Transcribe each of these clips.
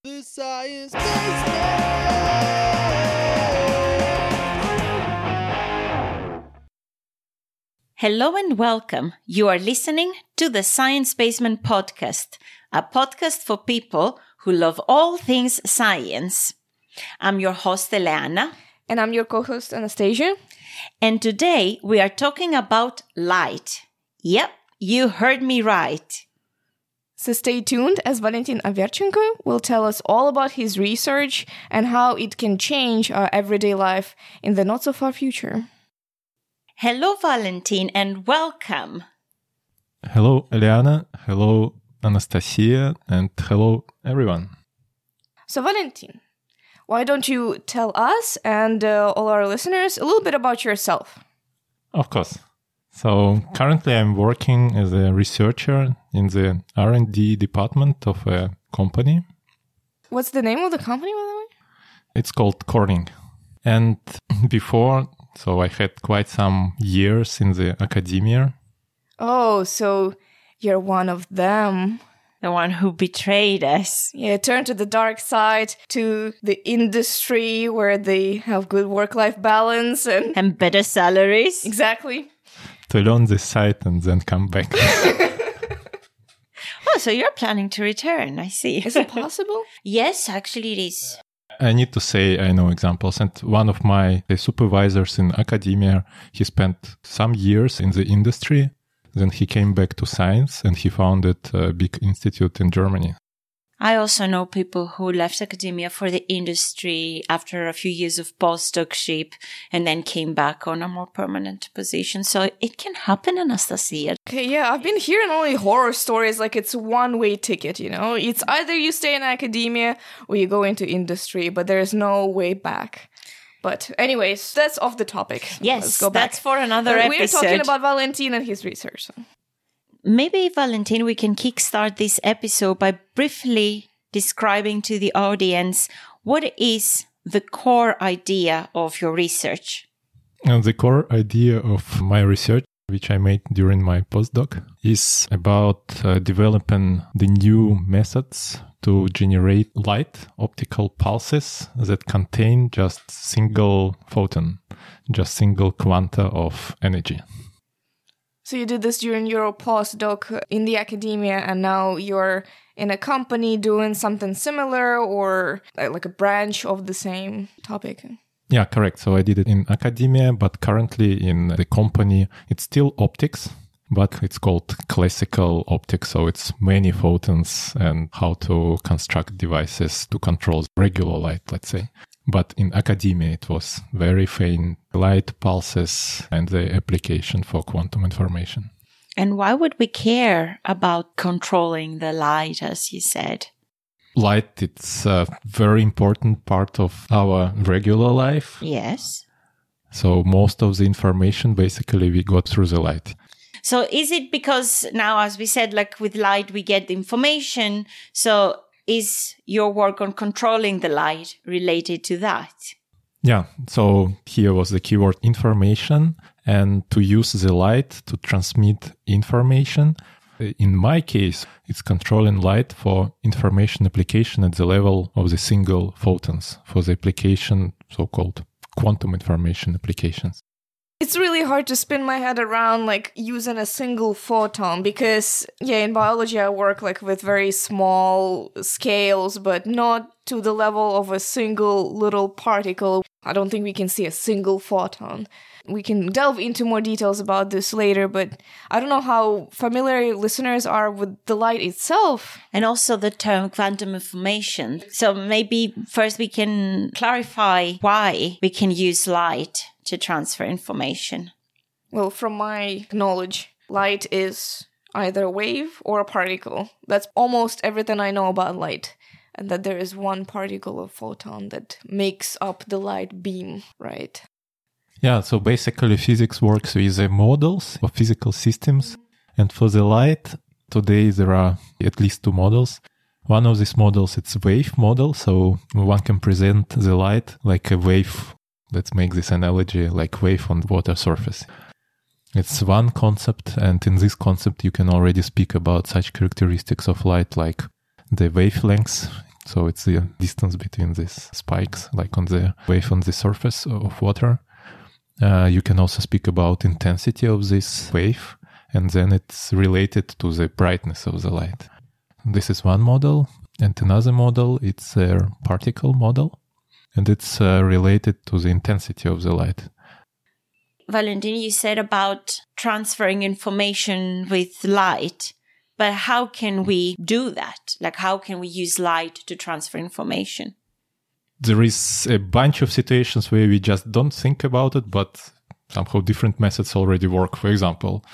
The Science Basement! Hello and welcome. You are listening to the Science Basement podcast, a podcast for people who love all things science. I'm your host, Eleana. And I'm your co-host, Anastasia. And today we are talking about light. Yep, you heard me right. So stay tuned as Valentin Averchenko will tell us all about his research and how it can change our everyday life in the not-so-far future. Hello, Valentin, and welcome. Hello, Eliana. Hello, Anastasia. And hello, everyone. So, Valentin, why don't you tell us and all our listeners a little bit about yourself? Of course. So currently I'm working as a researcher in the R&D department of a company. What's the name of the company, by the way? It's called Corning. And before, so I had quite some years in the academia. Oh, so you're one of them. The one who betrayed us. Yeah, turn to the dark side, to the industry where they have good work-life balance And better salaries. Exactly. To learn the site and then come back. Oh, so you're planning to return, I see. Is it possible? Yes, actually it is. I need to say I know examples. And one of my supervisors in academia, he spent some years in the industry. Then he came back to science and he founded a big institute in Germany. I also know people who left academia for the industry after a few years of postdocship and then came back on a more permanent position. So it can happen, Anastasia. Okay, yeah, I've been hearing only horror stories like it's a one-way ticket, you know? It's either you stay in academia or you go into industry, but there's no way back. But anyways, that's off the topic. Yes, let's go back. That's for another episode. We're talking about Valentin and his research. So. Maybe, Valentin, we can kickstart this episode by briefly describing to the audience what is the core idea of your research. And the core idea of my research, which I made during my postdoc, is about developing the new methods to generate light, optical pulses that contain just single photon, just single quanta of energy. So you did this during your postdoc in the academia, and now you're in a company doing something similar or like a branch of the same topic? Yeah, correct. So I did it in academia, but currently in the company, it's still optics, but it's called classical optics. So it's many photons and how to construct devices to control regular light, let's say. But in academia, it was very faint light pulses and the application for quantum information. And why would we care about controlling the light, as you said? Light, it's a very important part of our regular life. Yes. So most of the information, basically, we got through the light. So is it because now, as we said, like with light, we get the information. So is your work on controlling the light related to that? Yeah, so here was the keyword information, and to use the light to transmit information. In my case, it's controlling light for information application at the level of the single photons for the application, so-called quantum information applications. It's really hard to spin my head around like using a single photon because, yeah, in biology I work like with very small scales, but not to the level of a single little particle. I don't think we can see a single photon. We can delve into more details about this later, but I don't know how familiar listeners are with the light itself. And also the term quantum information. So maybe first we can clarify why we can use light to transfer information. Well, from my knowledge, light is either a wave or a particle. That's almost everything I know about light. And that there is one particle of photon that makes up the light beam, right? Yeah, so basically physics works with the models of physical systems. And for the light, today there are at least two models. One of these models, it's wave model. So one can present the light like a wave. Let's make this analogy like wave on water surface. It's one concept, and in this concept you can already speak about such characteristics of light like the wavelengths So it's the distance between these spikes, like on the wave on the surface of water. You can also speak about intensity of this wave, and then it's related to the brightness of the light. This is one model, and another model, it's a particle model, and it's related to the intensity of the light. Valentin, you said about transferring information with light, but how can we do that? Like, how can we use light to transfer information? There is a bunch of situations where we just don't think about it, but somehow different methods already work. For example,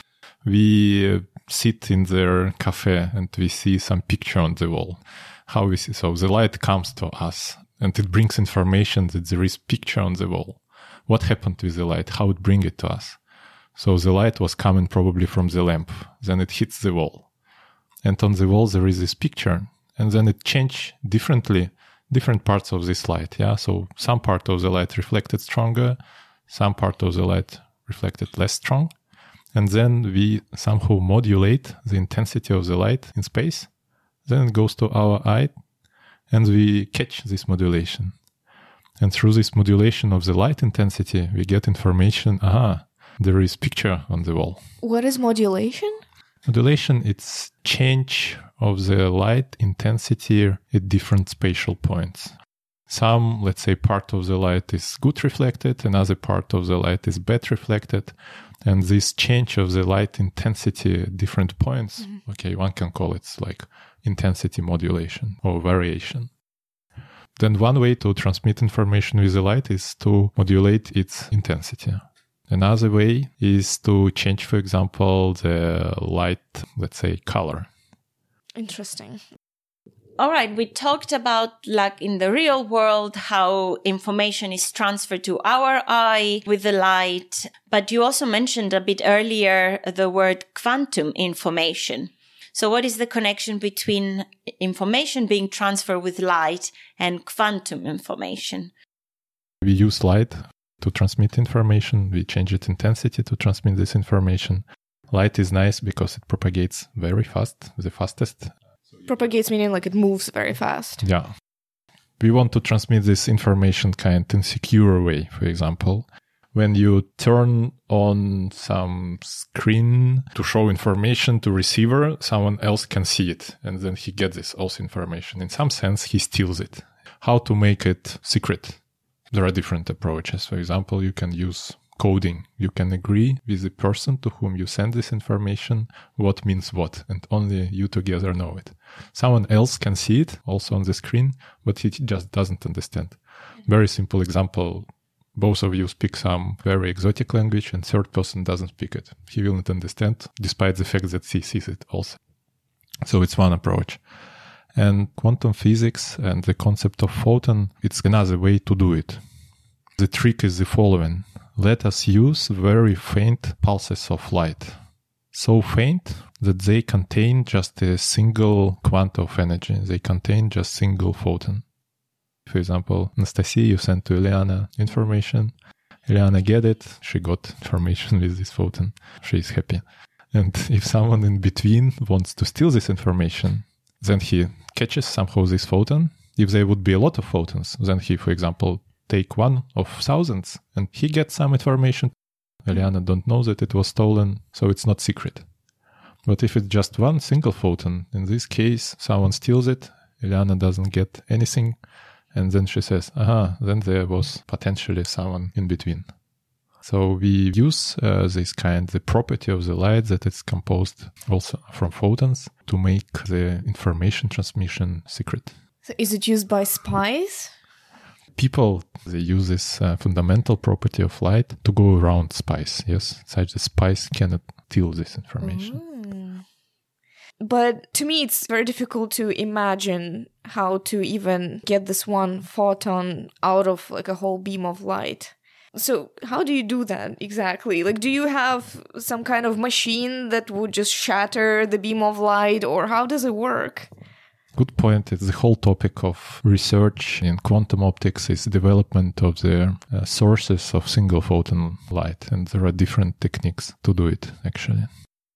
we sit in the cafe and we see some picture on the wall. How we see? So the light comes to us and it brings information that there is picture on the wall. What happened with the light? How it bring it to us? So the light was coming probably from the lamp. Then it hits the wall. And on the wall there is this picture. And then it changed differently, different parts of this light. Yeah. So some part of the light reflected stronger. Some part of the light reflected less strong. And then we somehow modulate the intensity of the light in space. Then it goes to our eye and we catch this modulation. And through this modulation of the light intensity, we get information, there is picture on the wall. What is modulation? Modulation, it's change of the light intensity at different spatial points. Some, let's say, part of the light is good reflected, another part of the light is bad reflected. And this change of the light intensity at different points, one can call it like intensity modulation or variation. Then one way to transmit information with the light is to modulate its intensity. Another way is to change, for example, the light, let's say, color. Interesting. All right, we talked about, like, in the real world, how information is transferred to our eye with the light. But you also mentioned a bit earlier the word quantum information. So what is the connection between information being transferred with light and quantum information? We use light to transmit information. We change its intensity to transmit this information. Light is nice because it propagates very fast, the fastest. Propagates meaning like it moves very fast. Yeah. We want to transmit this information kind of in a secure way, for example. When you turn on some screen to show information to receiver, someone else can see it. And then he gets this also information. In some sense, he steals it. How to make it secret? There are different approaches. For example, you can use coding. You can agree with the person to whom you send this information what means what, and only you together know it. Someone else can see it also on the screen, but he just doesn't understand. Very simple example. Both of you speak some very exotic language and third person doesn't speak it. He will not understand, despite the fact that he sees it also. So it's one approach. And quantum physics and the concept of photon, it's another way to do it. The trick is the following. Let us use very faint pulses of light. So faint that they contain just a single quantum of energy. They contain just single photon. For example, Anastasia, you sent to Eliana information. Eliana get it. She got information with this photon. She is happy. And if someone in between wants to steal this information, then he catches somehow this photon. If there would be a lot of photons, then he, for example, take one of thousands and he gets some information. Eliana don't know that it was stolen, so it's not secret. But if it's just one single photon, in this case, someone steals it, Eliana doesn't get anything. And then she says, then there was potentially someone in between. So we use the property of the light that it's composed also from photons to make the information transmission secret. So is it used by spies? People, they use this fundamental property of light to go around spies, yes? Such that spies cannot steal this information. But to me, it's very difficult to imagine how to even get this one photon out of like a whole beam of light. So how do you do that exactly? Like, do you have some kind of machine that would just shatter the beam of light, or how does it work? Good point. It's the whole topic of research in quantum optics is development of the sources of single photon light. And there are different techniques to do it, actually.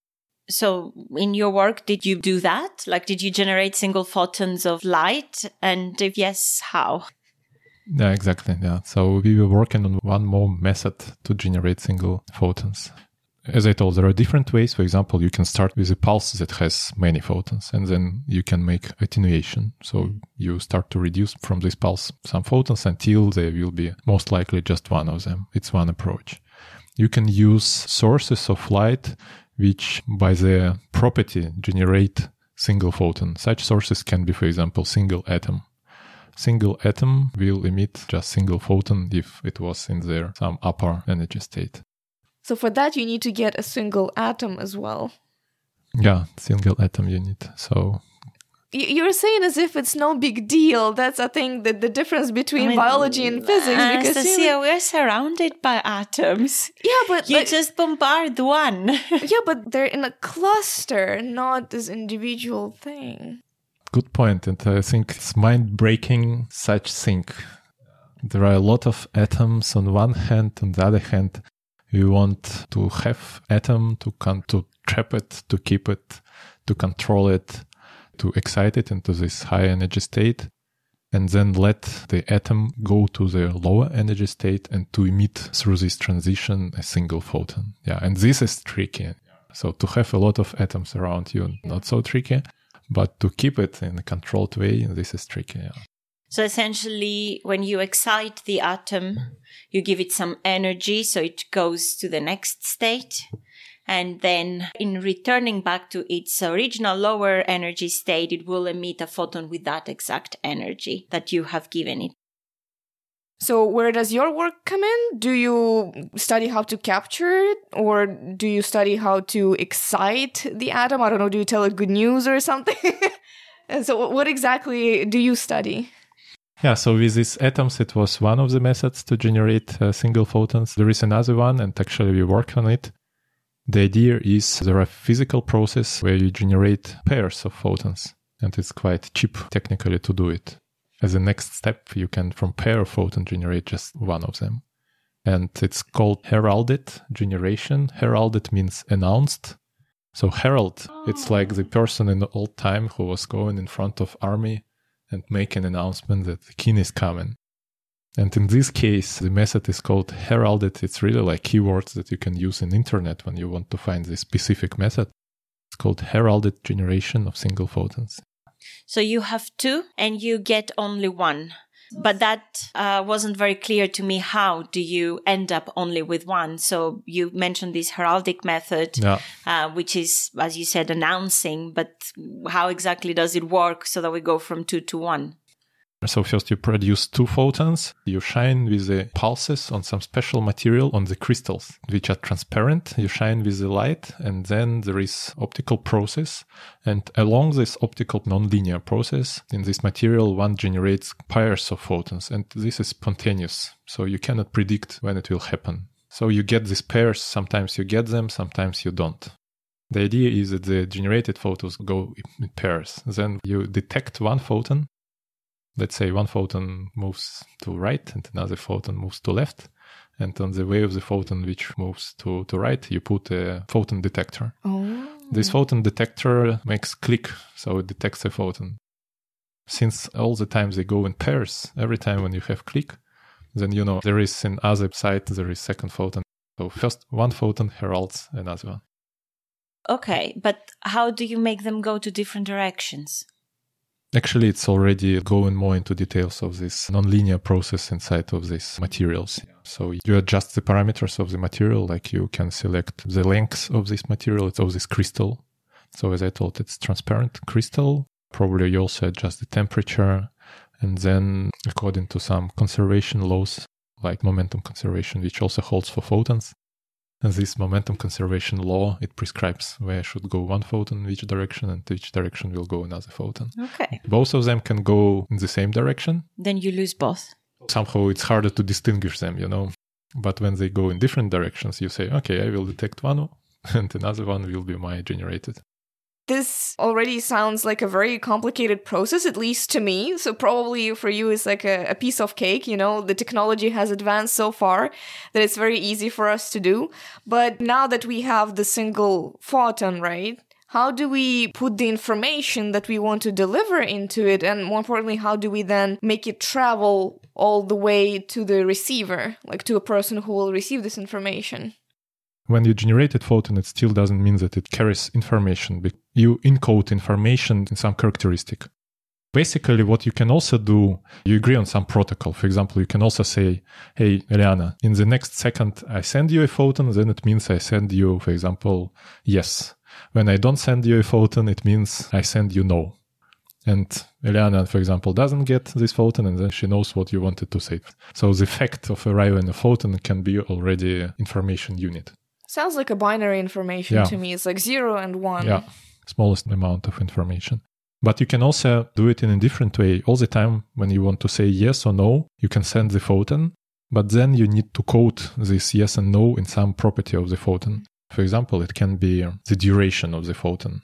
So in your work, did you do that? Like, did you generate single photons of light? And if yes, how? Yeah, exactly. Yeah. So we were working on one more method to generate single photons. As I told, there are different ways. For example, you can start with a pulse that has many photons, and then you can make attenuation. So you start to reduce from this pulse some photons until there will be most likely just one of them. It's one approach. You can use sources of light which by their property generate single photon. Such sources can be, for example, single atom. Single atom will emit just single photon if it was in their some upper energy state. So for that, you need to get a single atom as well. Yeah, single atom you need. So you're saying as if it's no big deal. That's, I think, the difference between biology and physics. Because Anastasia, we're surrounded by atoms. Yeah, but you just bombard one. Yeah, but they're in a cluster, not this individual thing. Good point. And I think it's mind-breaking such thing. There are a lot of atoms on one hand. On the other hand, you want to have atom to trap it, to keep it, to control it, to excite it into this high energy state, and then let the atom go to the lower energy state and to emit through this transition a single photon. Yeah, and this is tricky. So to have a lot of atoms around you, not so tricky, but to keep it in a controlled way, this is tricky. Yeah. So essentially, when you excite the atom, you give it some energy so it goes to the next state. And then in returning back to its original lower energy state, it will emit a photon with that exact energy that you have given it. So where does your work come in? Do you study how to capture it? Or do you study how to excite the atom? I don't know, do you tell it good news or something? And so what exactly do you study? Yeah, so with these atoms, it was one of the methods to generate single photons. There is another one, and actually we work on it. The idea is there are physical process where you generate pairs of photons, and it's quite cheap technically to do it. As a next step, you can from pair of photon generate just one of them. And it's called heralded generation. Heralded means announced. So herald, it's like the person in the old time who was going in front of army and make an announcement that the king is coming. And in this case, the method is called heralded. It's really like keywords that you can use in internet when you want to find this specific method. It's called heralded generation of single photons. So you have two and you get only one. But that wasn't very clear to me. How do you end up only with one? So you mentioned this heraldic method, which is, as you said, announcing. But how exactly does it work so that we go from 2 to 1? So first you produce 2 photons. You shine with the pulses on some special material on the crystals, which are transparent. You shine with the light, and then there is optical process. And along this optical nonlinear process, in this material, one generates pairs of photons. And this is spontaneous. So you cannot predict when it will happen. So you get these pairs. Sometimes you get them, sometimes you don't. The idea is that the generated photons go in pairs. Then you detect one photon. Let's say one photon moves to right and another photon moves to left. And on the way of the photon which moves to right, you put a photon detector. Oh. This photon detector makes click, so it detects a photon. Since all the time they go in pairs, every time when you have click, then you know there is in other side, there is second photon. So first one photon heralds another one. Okay, but how do you make them go to different directions? Actually, it's already going more into details of this nonlinear process inside of these materials. So you adjust the parameters of the material, like you can select the length of this material, of this crystal. So as I told, it's transparent crystal. Probably you also adjust the temperature. And then according to some conservation laws, like momentum conservation, which also holds for photons, and this momentum conservation law, it prescribes where should go one photon in which direction and which direction will go another photon. Okay. Both of them can go in the same direction. Then you lose both. Somehow it's harder to distinguish them, you know. But when they go in different directions, you say, okay, I will detect one and another one will be my generated. This already sounds like a very complicated process, at least to me. So probably for you, it's like a piece of cake. You know, the technology has advanced so far that it's very easy for us to do. But now that we have the single photon, right? How do we put the information that we want to deliver into it? And more importantly, how do we then make it travel all the way to the receiver, like to a person who will receive this information? When you generated photon, it still doesn't mean that it carries information. You encode information in some characteristic. Basically, what you can also do, you agree on some protocol. For example, you can also say, hey, Eliana, in the next second I send you a photon, then it means I send you, for example, yes. When I don't send you a photon, it means I send you no. And Eliana, for example, doesn't get this photon, and then she knows what you wanted to say. So the fact of arriving a photon can be already an information unit. Sounds like a binary information to me. It's like 0 and 1. Yeah, smallest amount of information. But you can also do it in a different way. All the time when you want to say yes or no, you can send the photon, but then you need to code this yes and no in some property of the photon. For example, it can be the duration of the photon.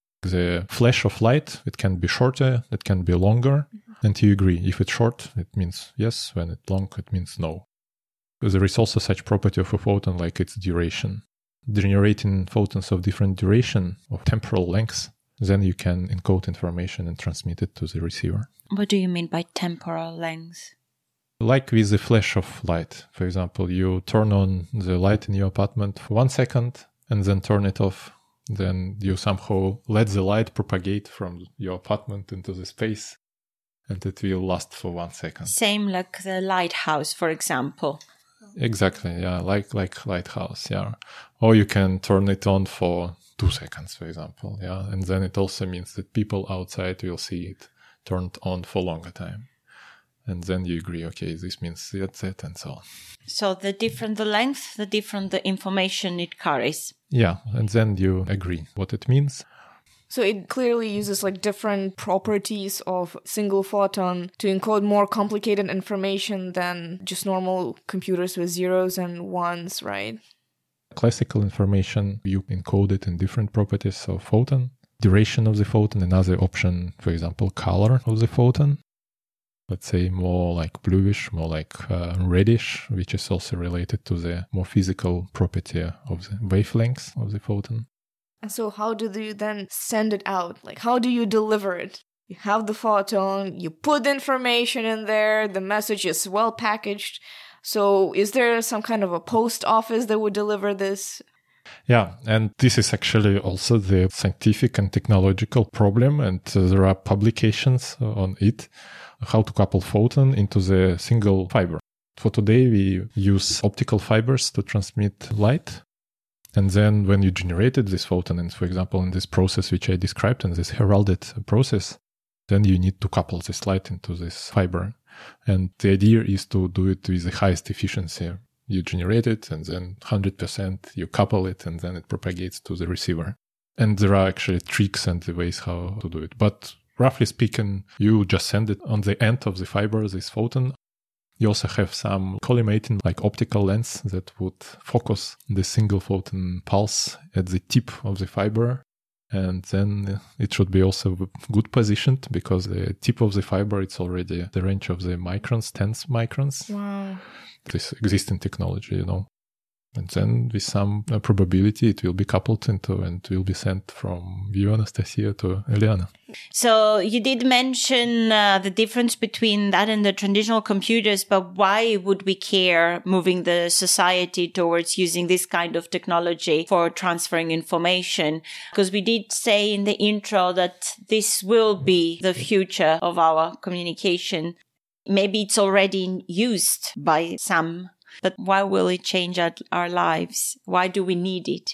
The flash of light, it can be shorter, it can be longer, and you agree. If it's short, it means yes. When it's long, it means no. There is also such property of a photon like its duration. Generating photons of different duration, of temporal lengths, then you can encode information and transmit it to the receiver. What do you mean by temporal length? Like with the flash of light. For example, you turn on the light in your apartment for 1 second and then turn it off. Then you somehow let the light propagate from your apartment into the space, and it will last for 1 second. Same like the lighthouse, for example. Exactly, yeah, like lighthouse, yeah. Or you can turn it on for 2 seconds, for example, yeah. And then it also means that people outside will see it turned on for longer time. And then you agree, okay, this means that's it, and so on. So the different the length, the different the information it carries. Yeah, and then you agree what it means. So it clearly uses like different properties of single photon to encode more complicated information than just normal computers with zeros and ones, right? Classical information, you encode it in different properties of photon. Duration of the photon, another option, for example, color of the photon. Let's say more like bluish, more like reddish, which is also related to the more physical property of the wavelengths of the photon. And so how do you then send it out? Like, how do you deliver it? You have the photon, you put the information in there, the message is well packaged. So is there some kind of a post office that would deliver this? Yeah, and this is actually also the scientific and technological problem, and there are publications on it, how to couple photon into the single fiber. For today, we use optical fibers to transmit light. And then when you generated this photon, and for example, in this process which I described, in this heralded process, then you need to couple this light into this fiber. And the idea is to do it with the highest efficiency. You generate it, and then 100% you couple it, and then it propagates to the receiver. And there are actually tricks and the ways how to do it. But roughly speaking, you just send it on the end of the fiber, this photon. You also have some collimating, like optical lens, that would focus the single photon pulse at the tip of the fiber. And then it should be also good positioned, because the tip of the fiber, it's already the range of the microns, 10 microns. Wow. This existing technology, you know. And then with some probability, it will be coupled into and will be sent from you, Anastasia, to Eliana. So you did mention the difference between that and the traditional computers, but why would we care moving the society towards using this kind of technology for transferring information? Because we did say in the intro that this will be the future of our communication. Maybe it's already used by some. But why will it change our lives? Why do we need it?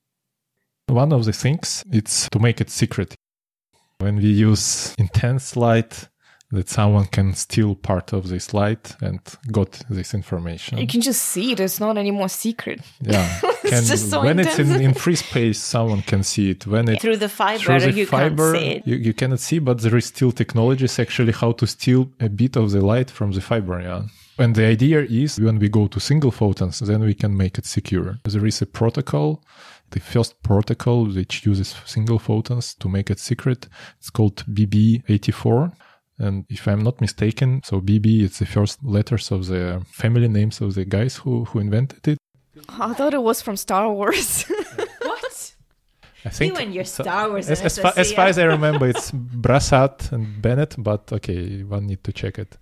One of the things, it's to make it secret. When we use intense light, that someone can steal part of this light and got this information. You can just see it. It's not any more secret. Yeah. It's just so when intense. it's in free space, someone can see it. When it Through the fiber, can't see it. You cannot see, but there is still technologies actually how to steal a bit of the light from the fiber. Yeah. And the idea is when we go to single photons, then we can make it secure. There is a protocol The first protocol which uses single photons to make it secret, it's called BB84. And if I'm not mistaken, so BB is the first letters of the family names of the guys who invented it. I thought it was from Star Wars. What? I think You and your Star Wars. as far as I remember, it's Brassat and Bennett, but okay, one need to check it.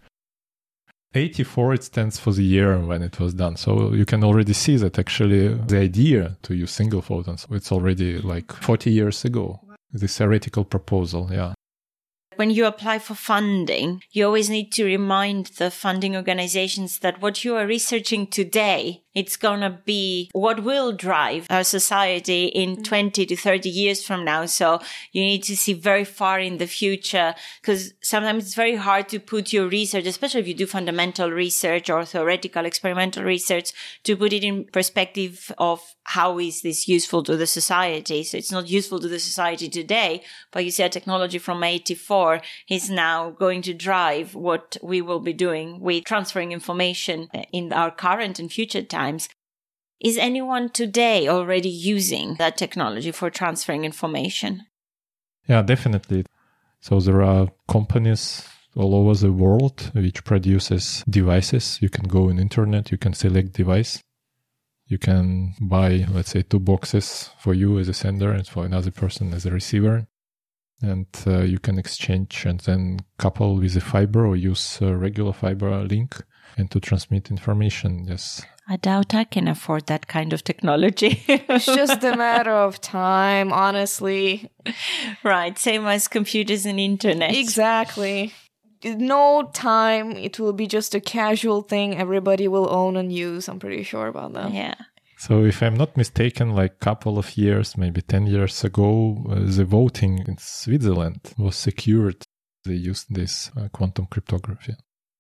84, it stands for the year when it was done. So you can already see that actually the idea to use single photons, it's already like 40 years ago. The theoretical proposal, yeah. When you apply for funding, you always need to remind the funding organizations that what you are researching today, it's going to be what will drive our society in 20 to 30 years from now. So you need to see very far in the future, because sometimes it's very hard to put your research, especially if you do fundamental research or theoretical experimental research, to put it in perspective of how is this useful to the society. So it's not useful to the society today, but you see a technology from 84 is now going to drive what we will be doing with transferring information in our current and future times. Is anyone today already using that technology for transferring information? Yeah, definitely. So there are companies all over the world which produces devices. You can go on internet, you can select device. You can buy, let's say, 2 boxes for you as a sender and for another person as a receiver. And you can exchange and then couple with a fiber or use a regular fiber link and to transmit information. Yes. I doubt I can afford that kind of technology. It's just a matter of time, honestly. Right. Same as computers and internet. Exactly. No time. It will be just a casual thing everybody will own and use. I'm pretty sure about that. Yeah. So if I'm not mistaken, like couple of years, maybe 10 years ago, the voting in Switzerland was secured. They used this quantum cryptography.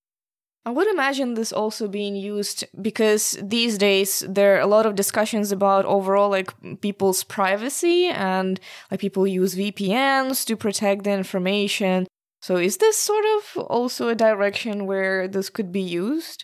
I would imagine this also being used because these days there are a lot of discussions about overall like people's privacy and like people use VPNs to protect the information. So is this sort of also a direction where this could be used?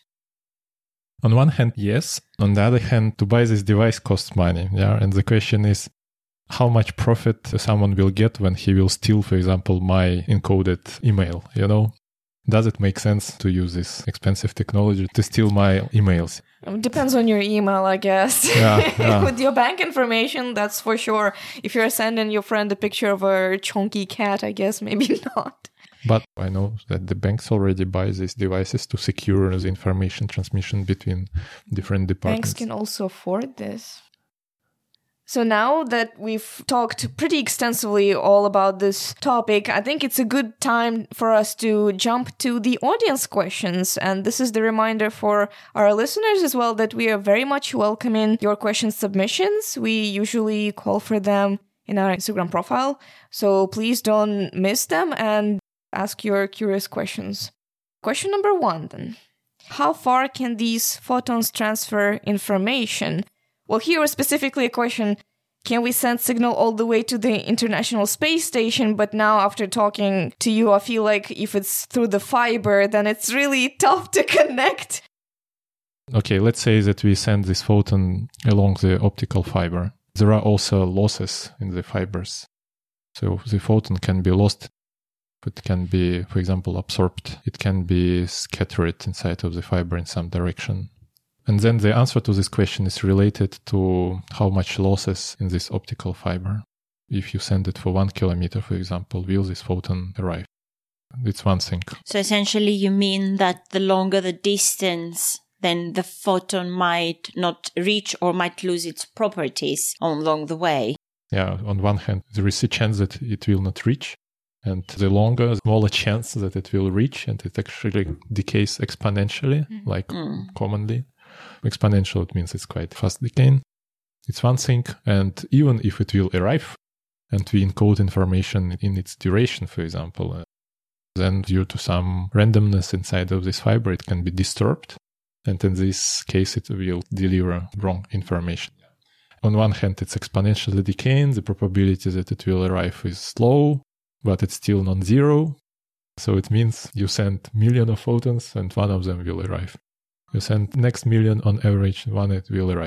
On one hand, yes. On the other hand, to buy this device costs money. Yeah. And the question is, how much profit someone will get when he will steal, for example, my encoded email, you know? Does it make sense to use this expensive technology to steal my emails? Depends on your email, I guess. Yeah. With your bank information, that's for sure. If you're sending your friend a picture of a chunky cat, I guess maybe not. But I know that the banks already buy these devices to secure the information transmission between different departments. Banks can also afford this. So now that we've talked pretty extensively all about this topic, I think it's a good time for us to jump to the audience questions. And this is the reminder for our listeners as well that we are very much welcoming your question submissions. We usually call for them in our Instagram profile. So please don't miss them and ask your curious questions. Question number 1 then. How far can these photons transfer information? Well, here was specifically a question, can we send signal all the way to the International Space Station? But now after talking to you, I feel like if it's through the fiber, then it's really tough to connect. Okay, let's say that we send this photon along the optical fiber. There are also losses in the fibers. So the photon can be lost. It can be, for example, absorbed. It can be scattered inside of the fiber in some direction. And then the answer to this question is related to how much losses in this optical fiber. If you send it for 1 kilometer, for example, will this photon arrive? It's one thing. So essentially you mean that the longer the distance, then the photon might not reach or might lose its properties along the way. Yeah, on one hand, there is a chance that it will not reach. And the longer, the smaller chance that it will reach, and it actually decays exponentially, commonly. Exponential, it means it's quite fast decaying. It's one thing, and even if it will arrive, and we encode information in its duration, for example, then due to some randomness inside of this fiber, it can be disturbed, and in this case, it will deliver wrong information. On one hand, it's exponentially decaying, the probability that it will arrive is low, but it's still non-zero. So it means you send million of photons and one of them will arrive. You send next million on average, one it will arrive.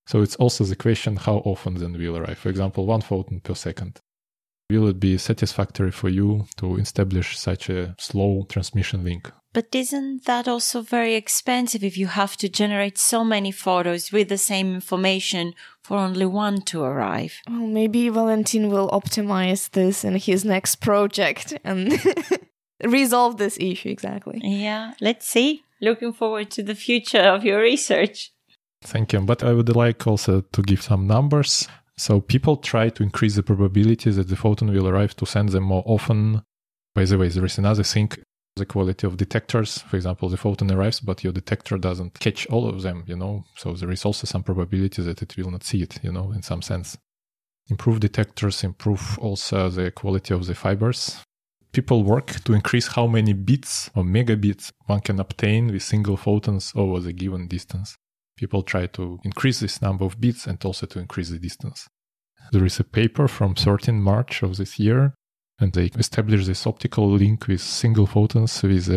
So it's also the question how often then will arrive. For example, 1 photon per second. Will it be satisfactory for you to establish such a slow transmission link? But isn't that also very expensive if you have to generate so many photos with the same information for only one to arrive? Well, maybe Valentin will optimize this in his next project and resolve this issue exactly. Yeah, let's see. Looking forward to the future of your research. Thank you. But I would like also to give some numbers. So people try to increase the probability that the photon will arrive to send them more often. By the way, there is another thing, the quality of detectors. For example, the photon arrives, but your detector doesn't catch all of them, So there is also some probability that it will not see it, in some sense. Improve detectors, improve also the quality of the fibers. People work to increase how many bits or megabits one can obtain with single photons over the given distance. People try to increase this number of bits and also to increase the distance. There is a paper from 13 March of this year, and they established this optical link with single photons with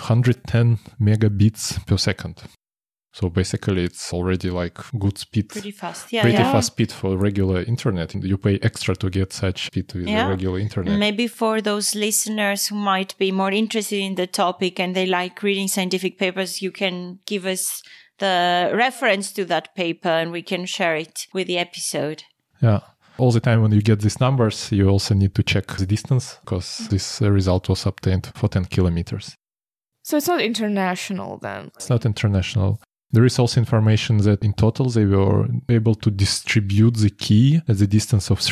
110 megabits per second. So basically it's already like good speed. Pretty fast, fast speed for regular internet. You pay extra to get such speed with the regular internet. Maybe for those listeners who might be more interested in the topic and they like reading scientific papers, you can give us the reference to that paper and we can share it with the episode. Yeah. All the time when you get these numbers, you also need to check the distance because this result was obtained for 10 kilometers. So it's not international then? It's not international. There is also information that in total they were able to distribute the key at the distance of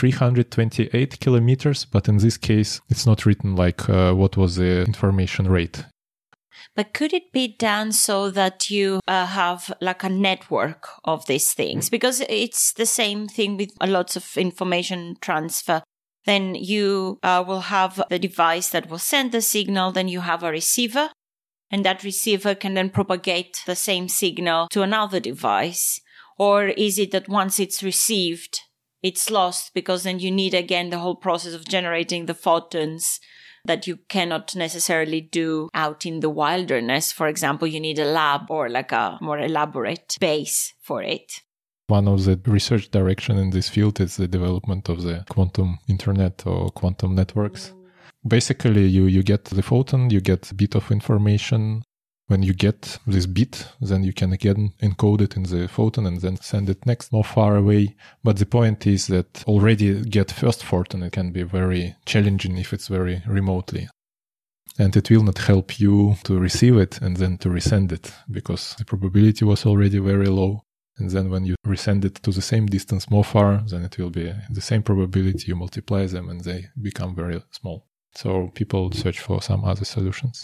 328 kilometers, but in this case, it's not written like what was the information rate. But could it be done so that you have like a network of these things? Because it's the same thing with lots of information transfer. Then you will have the device that will send the signal, then you have a receiver, and that receiver can then propagate the same signal to another device. Or is it that once it's received, it's lost because then you need again the whole process of generating the photons that you cannot necessarily do out in the wilderness. For example, you need a lab or like a more elaborate base for it. One of the research direction in this field is the development of the quantum internet or quantum networks. Basically, you get the photon, you get a bit of information. When you get this bit, then you can again encode it in the photon and then send it next more far away. But the point is that already get first photon, it can be very challenging if it's very remotely. And it will not help you to receive it and then to resend it because the probability was already very low. And then when you resend it to the same distance more far, then it will be the same probability. You multiply them and they become very small. So people search for some other solutions.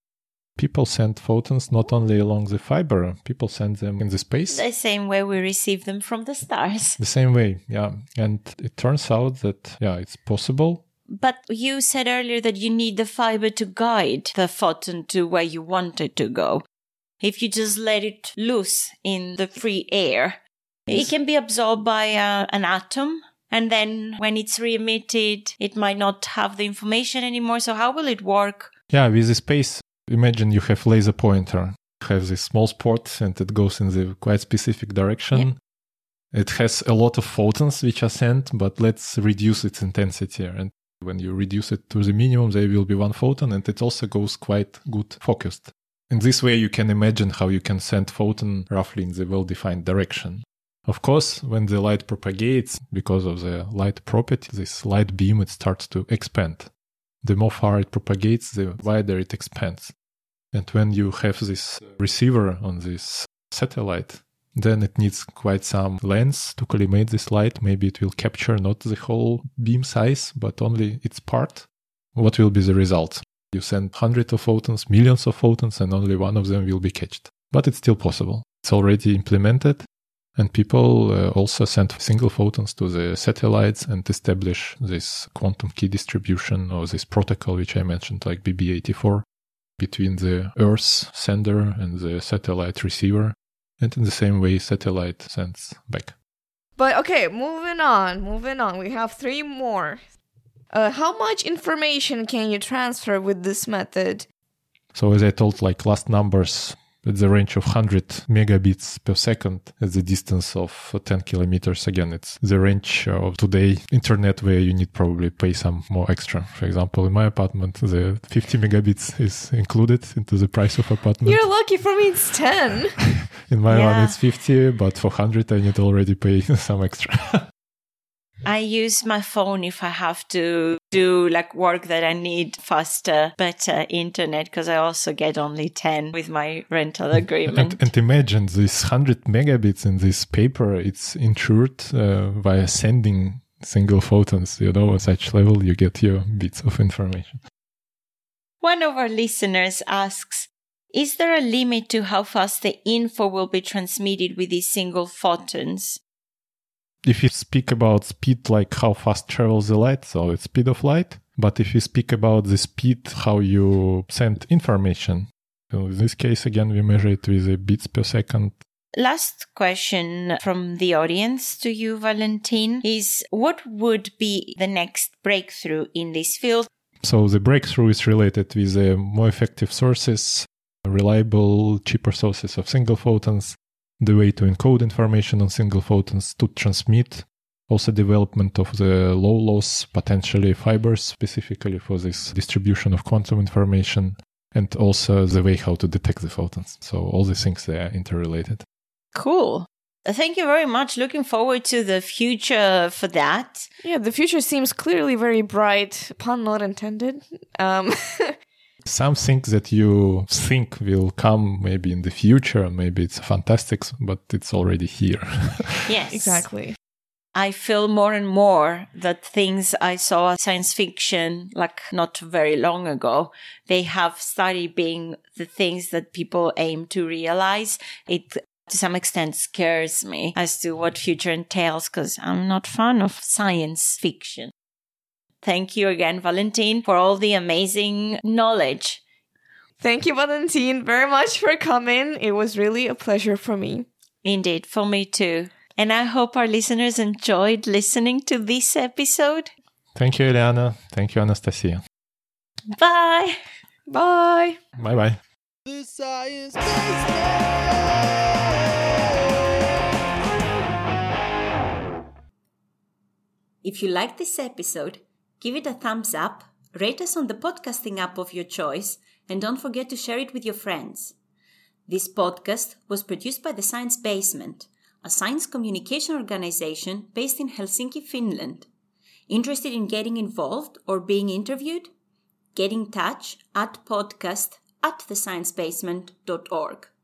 People send photons not only along the fiber, people send them in the space. The same way we receive them from the stars. The same way, yeah. And it turns out that, it's possible. But you said earlier that you need the fiber to guide the photon to where you want it to go. If you just let it loose in the free air, it can be absorbed by an atom. And then when it's re-emitted, it might not have the information anymore. So how will it work? Yeah, with the space, imagine you have laser pointer. You have this small spot and it goes in the quite specific direction. Yeah. It has a lot of photons which are sent, but let's reduce its intensity. And when you reduce it to the minimum, there will be one photon and it also goes quite good focused. In this way, you can imagine how you can send photon roughly in the well-defined direction. Of course, when the light propagates, because of the light property, this light beam, it starts to expand. The more far it propagates, the wider it expands. And when you have this receiver on this satellite, then it needs quite some lens to collimate this light. Maybe it will capture not the whole beam size, but only its part. What will be the result? You send hundreds of photons, millions of photons, and only one of them will be caught. But it's still possible. It's already implemented. And people also send single photons to the satellites and establish this quantum key distribution or this protocol, which I mentioned, like BB84, between the Earth sender and the satellite receiver. And in the same way, satellite sends back. But okay, moving on. We have 3 more. How much information can you transfer with this method? So as I told, like last numbers, at the range of 100 megabits per second at the distance of 10 kilometers. Again, it's the range of today internet where you need probably pay some more extra. For example, in my apartment, the 50 megabits is included into the price of apartment. You're lucky. For me, it's 10. In my one, it's 50, but for 100, I need to already pay some extra. I use my phone if I have to do like work that I need faster, better internet, because I also get only 10 with my rental agreement. And imagine this 100 megabits in this paper, it's insured via sending single photons. At such level, you get your bits of information. One of our listeners asks, is there a limit to how fast the info will be transmitted with these single photons? If you speak about speed, like how fast travels the light, so it's speed of light. But if you speak about the speed, how you send information, so in this case, again, we measure it with bits per second. Last question from the audience to you, Valentin, is what would be the next breakthrough in this field? So the breakthrough is related with more effective sources, reliable, cheaper sources of single photons, the way to encode information on single photons to transmit, also development of the low loss, potentially fibers specifically for this distribution of quantum information, and also the way how to detect the photons. So all these things, they are interrelated. Cool. Thank you very much. Looking forward to the future for that. Yeah, the future seems clearly very bright, pun not intended. Some things that you think will come maybe in the future, maybe it's fantastic, but it's already here. Yes. Exactly. I feel more and more that things I saw science fiction like not very long ago, they have started being the things that people aim to realize. It to some extent scares me as to what future entails because I'm not fan of science fiction. Thank you again, Valentin, for all the amazing knowledge. Thank you, Valentin, very much for coming. It was really a pleasure for me. Indeed, for me too. And I hope our listeners enjoyed listening to this episode. Thank you, Eliana. Thank you, Anastasia. Bye. Bye. Bye-bye. The Science Basement. If you liked this episode, give it a thumbs up, rate us on the podcasting app of your choice, and don't forget to share it with your friends. This podcast was produced by The Science Basement, a science communication organization based in Helsinki, Finland. Interested in getting involved or being interviewed? Get in touch at podcast@thesciencebasement.org.